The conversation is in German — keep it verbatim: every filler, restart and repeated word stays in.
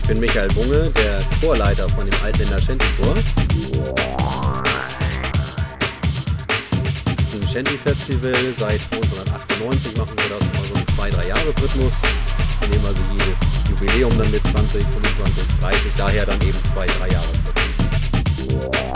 bin Michael Bunge, der Chorleiter von dem Altländer Shanty-Chor. Ein Shanty-Festival, seit neunzehnhundertachtundneunzig machen wir das immer so im zwei bis drei Jahres-Rhythmus. Wir nehmen also jedes Jubiläum dann mit zwanzig, fünfundzwanzig, dreißig, daher dann eben zwei bis drei Jahres-Rhythmus.